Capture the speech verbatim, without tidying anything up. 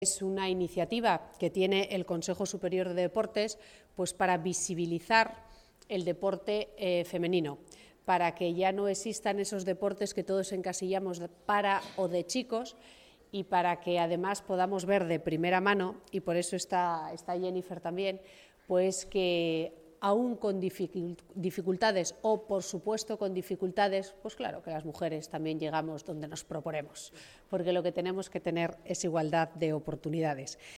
Es una iniciativa que tiene el Consejo Superior de Deportes pues para visibilizar el deporte eh, femenino, para que ya no existan esos deportes que todos encasillamos para o de chicos y para que además podamos ver de primera mano, y por eso está, está Jennifer también, pues que aún con dificultades o por supuesto con dificultades, pues claro que las mujeres también llegamos donde nos proponemos, porque lo que tenemos que tener es igualdad de oportunidades.